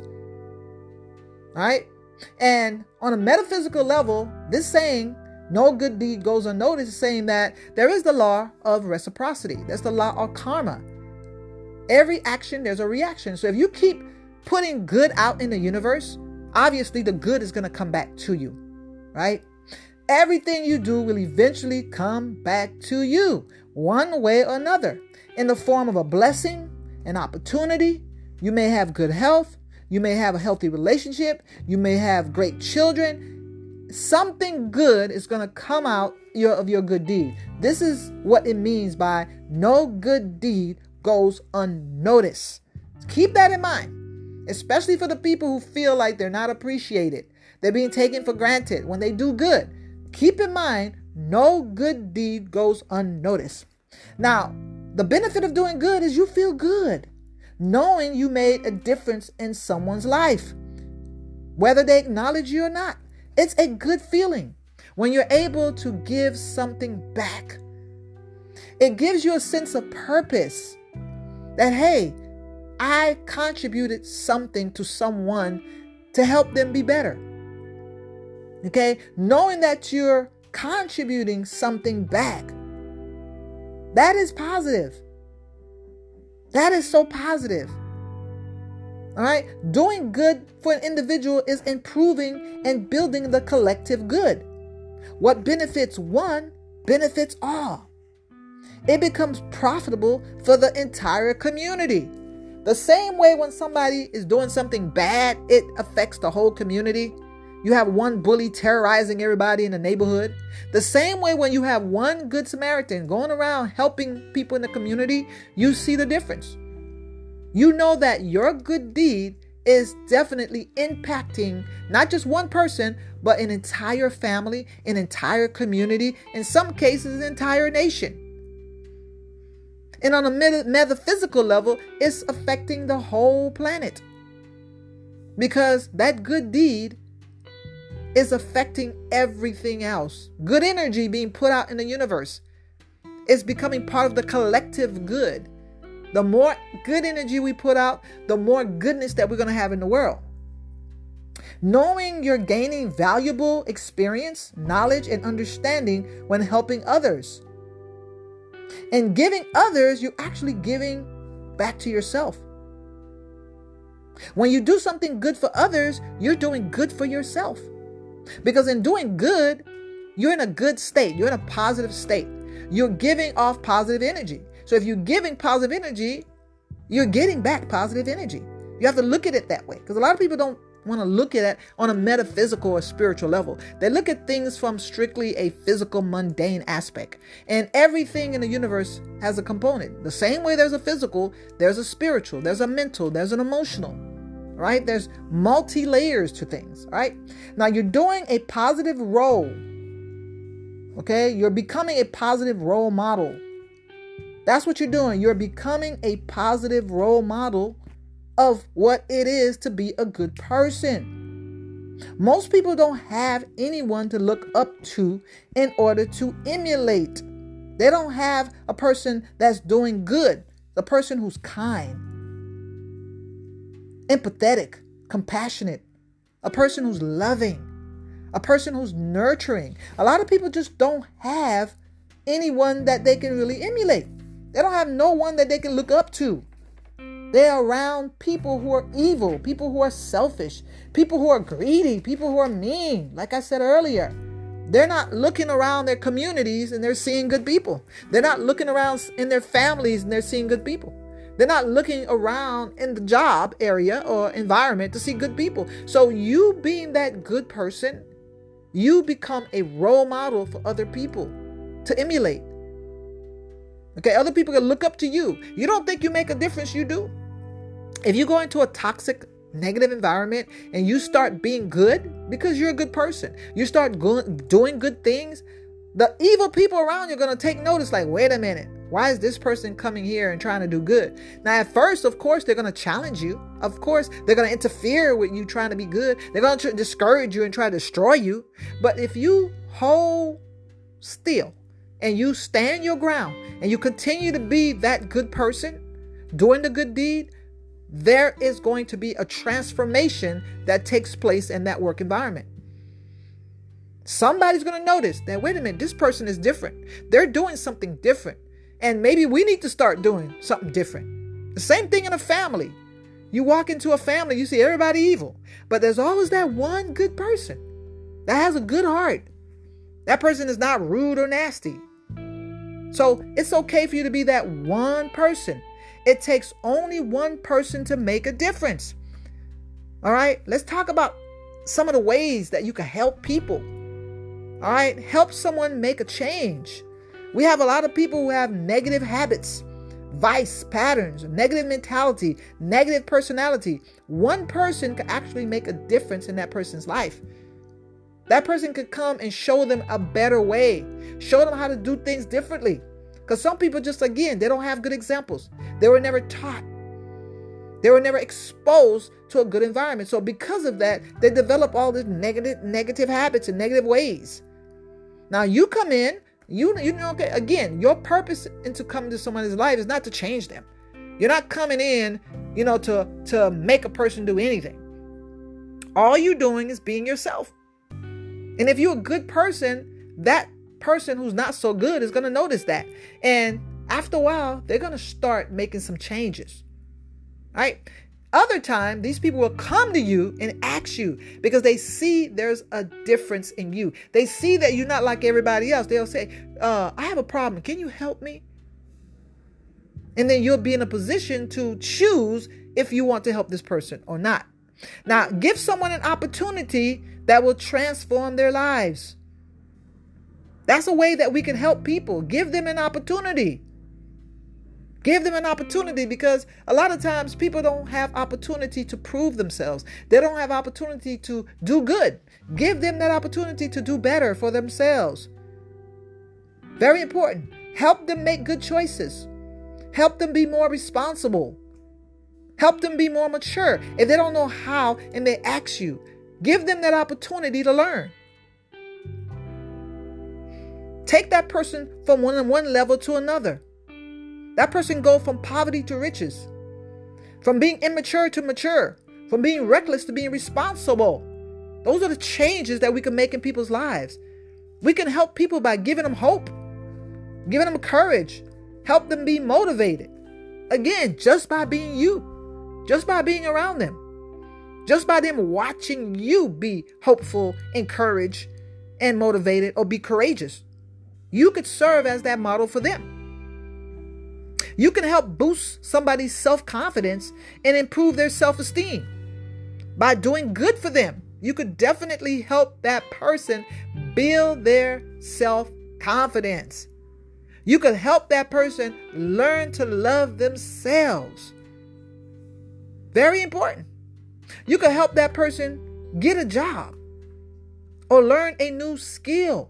A: All right? And on a metaphysical level, this saying, no good deed goes unnoticed, is saying that there is the law of reciprocity. That's the law of karma. Every action, there's a reaction. So if you keep putting good out in the universe, obviously the good is going to come back to you, right? Everything you do will eventually come back to you, one way or another, in the form of a blessing, an opportunity. You may have good health. You may have a healthy relationship. You may have great children. Something good is going to come out of your good deed. This is what it means by no good deed goes unnoticed. Keep that in mind, especially for the people who feel like they're not appreciated. They're being taken for granted when they do good. Keep in mind, no good deed goes unnoticed. Now, the benefit of doing good is you feel good, knowing you made a difference in someone's life, whether they acknowledge you or not. It's a good feeling when you're able to give something back. It gives you a sense of purpose that, hey, I contributed something to someone to help them be better. Okay? Knowing that you're contributing something back, that is positive. That is so positive. All right? Doing good for an individual is improving and building the collective good. What benefits one benefits all. It becomes profitable for the entire community. The same way when somebody is doing something bad, it affects the whole community. You have one bully terrorizing everybody in the neighborhood. The same way when you have one good Samaritan going around helping people in the community, you see the difference. You know that your good deed is definitely impacting not just one person, but an entire family, an entire community, in some cases, an entire nation. And on a metaphysical level, it's affecting the whole planet. Because that good deed is affecting everything else. Good energy being put out in the universe is becoming part of the collective good. The more good energy we put out, the more goodness that we're going to have in the world. Knowing you're gaining valuable experience, knowledge, and understanding when helping others. In giving others, you're actually giving back to yourself. When you do something good for others, you're doing good for yourself. Because in doing good, you're in a good state. You're in a positive state. You're giving off positive energy. So if you're giving positive energy, you're getting back positive energy. You have to look at it that way. Because a lot of people don't want to look at it on a metaphysical or spiritual level. They look at things from strictly a physical, mundane aspect. And everything in the universe has a component. The same way there's a physical, there's a spiritual, there's a mental, there's an emotional, right? There's multi-layers to things, right? Now you're doing a positive role. Okay? You're becoming a positive role model. That's what you're doing. You're becoming a positive role model of what it is to be a good person. Most people don't have anyone to look up to in order to emulate. They don't have a person that's doing good, a person who's kind, empathetic, compassionate, a person who's loving, a person who's nurturing. A lot of people just don't have anyone that they can really emulate. They don't have no one that they can look up to. They're around people who are evil, people who are selfish, people who are greedy, people who are mean. Like I said earlier, they're not looking around their communities and they're seeing good people. They're not looking around in their families and they're seeing good people. They're not looking around in the job area or environment to see good people. So you being that good person, you become a role model for other people to emulate. Okay, other people can look up to you. You don't think you make a difference, you do. If you go into a toxic, negative environment and you start being good because you're a good person, you start doing good things, the evil people around you are going to take notice like, wait a minute, why is this person coming here and trying to do good? Now, at first, of course, they're going to challenge you. Of course, they're going to interfere with you trying to be good. They're going to discourage you and try to destroy you. But if you hold still and you stand your ground and you continue to be that good person, doing the good deed, there is going to be a transformation that takes place in that work environment. Somebody's going to notice that, wait a minute, this person is different. They're doing something different. And maybe we need to start doing something different. The same thing in a family. You walk into a family, you see everybody evil. But there's always that one good person that has a good heart. That person is not rude or nasty. So it's okay for you to be that one person. It takes only one person to make a difference. All right, let's talk about some of the ways that you can help people. All right, help someone make a change. We have a lot of people who have negative habits, vice patterns, negative mentality, negative personality. One person could actually make a difference in that person's life. That person could come and show them a better way, show them how to do things differently. Because some people just, again, they don't have good examples. They were never taught. They were never exposed to a good environment. So because of that, they develop all these negative habits and negative ways. Now you come in, you know, okay, again, your purpose into coming to someone's life is not to change them. You're not coming in, to make a person do anything. All you're doing is being yourself. And if you're a good person, that person who's not so good is going to notice that. And after a while, they're going to start making some changes. Right? Other time, these people will come to you and ask you because they see there's a difference in you. They see that you're not like everybody else. They'll say, I have a problem. Can you help me? And then you'll be in a position to choose if you want to help this person or not. Now, give someone an opportunity that will transform their lives. That's a way that we can help people. Give them an opportunity. Give them an opportunity, because a lot of times people don't have opportunity to prove themselves. They don't have opportunity to do good. Give them that opportunity to do better for themselves. Very important. Help them make good choices. Help them be more responsible. Help them be more mature. If they don't know how and they ask you, give them that opportunity to learn. Take that person from one level to another. That person go from poverty to riches, from being immature to mature, from being reckless to being responsible. Those are the changes that we can make in people's lives. We can help people by giving them hope, giving them courage, help them be motivated. Again, just by being you, just by being around them, just by them watching you be hopeful, encouraged, and motivated, or be courageous. You could serve as that model for them. You can help boost somebody's self-confidence and improve their self-esteem. By doing good for them, you could definitely help that person build their self-confidence. You could help that person learn to love themselves. Very important. You could help that person get a job or learn a new skill.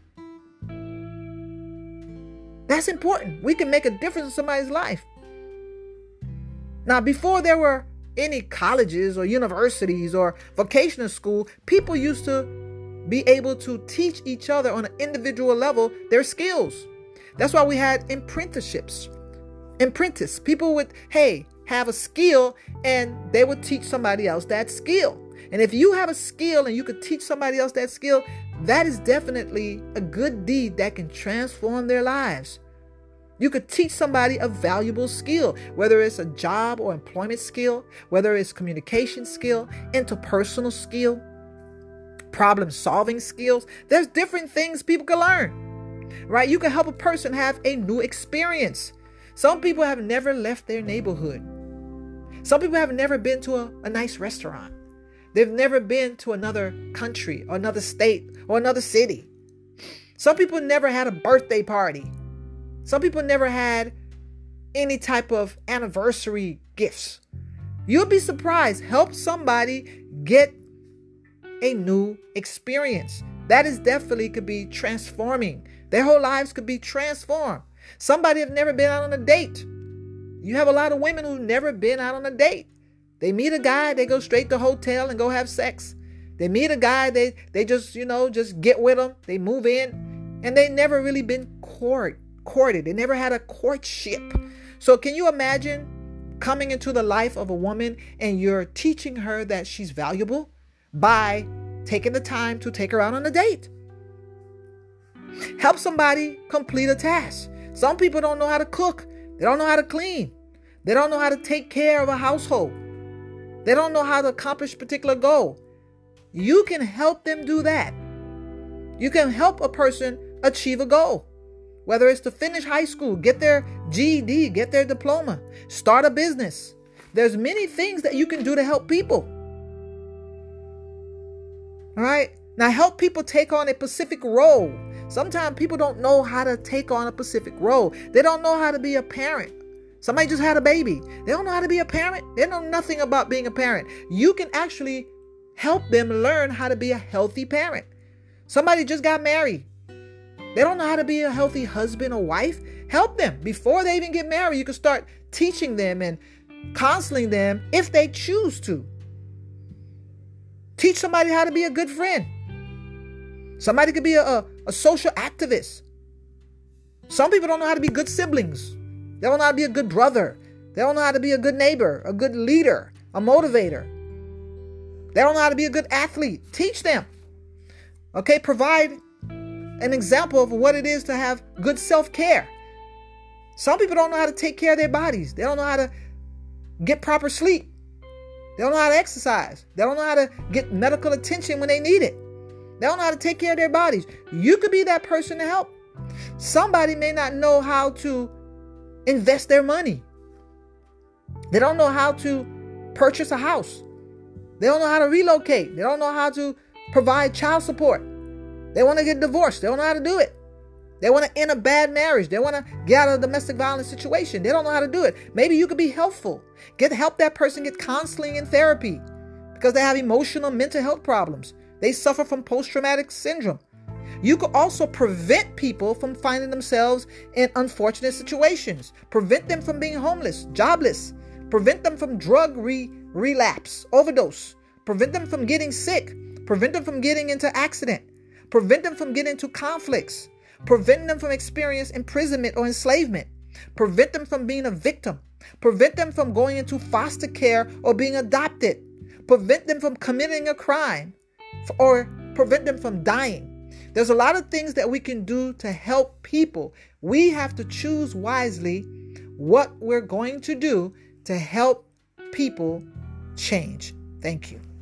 A: That's important. We can make a difference in somebody's life. Now, before there were any colleges or universities or vocational school, people used to be able to teach each other on an individual level their skills. That's why we had apprenticeships. People would, have a skill, and they would teach somebody else that skill. And if you have a skill and you could teach somebody else that skill, that is definitely a good deed that can transform their lives. You could teach somebody a valuable skill, whether it's a job or employment skill, whether it's communication skill, interpersonal skill, problem-solving skills. There's different things people can learn, right? You can help a person have a new experience. Some people have never left their neighborhood. Some people have never been to a nice restaurant. They've never been to another country or another state or another city. Some people never had a birthday party. Some people never had any type of anniversary gifts. You'll be surprised. Help somebody get a new experience. That is definitely could be transforming. Their whole lives could be transformed. Somebody have never been out on a date. You have a lot of women who've never been out on a date. They meet a guy, they go straight to hotel and go have sex. They meet a guy, they just get with him. They move in, and they never really been courted. They never had a courtship. So can you imagine coming into the life of a woman and you're teaching her that she's valuable by taking the time to take her out on a date? Help somebody complete a task. Some people don't know how to cook. They don't know how to clean. They don't know how to take care of a household. They don't know how to accomplish a particular goal. You can help them do that. You can help a person achieve a goal. Whether it's to finish high school, get their GED, get their diploma, start a business. There's many things that you can do to help people. All right? Now, help people take on a specific role. Sometimes people don't know how to take on a specific role. They don't know how to be a parent. Somebody just had a baby. They don't know how to be a parent. They know nothing about being a parent. You can actually help them learn how to be a healthy parent. Somebody just got married. They don't know how to be a healthy husband or wife. Help them. Before they even get married, you can start teaching them and counseling them if they choose to. Teach somebody how to be a good friend. Somebody could be a social activist. Some people don't know how to be good siblings. They don't know how to be a good brother. They don't know how to be a good neighbor, a good leader, a motivator. They don't know how to be a good athlete. Teach them. Okay, provide an example of what it is to have good self-care. Some people don't know how to take care of their bodies. They don't know how to get proper sleep. They don't know how to exercise. They don't know how to get medical attention when they need it. They don't know how to take care of their bodies. You could be that person to help. Somebody may not know how to invest their money. They don't know how to purchase a house. They don't know how to relocate. They don't know how to provide child support. They want to get divorced. They don't know how to do it. They want to end a bad marriage. They want to get out of a domestic violence situation. They don't know how to do it. Maybe you could be helpful. Help that person get counseling and therapy because they have emotional, mental health problems. They suffer from post-traumatic syndrome. You could also prevent people from finding themselves in unfortunate situations. Prevent them from being homeless, jobless. Prevent them from drug relapse, overdose. Prevent them from getting sick. Prevent them from getting into accident. Prevent them from getting into conflicts. Prevent them from experiencing imprisonment or enslavement. Prevent them from being a victim. Prevent them from going into foster care or being adopted. Prevent them from committing a crime or prevent them from dying. There's a lot of things that we can do to help people. We have to choose wisely what we're going to do to help people change. Thank you.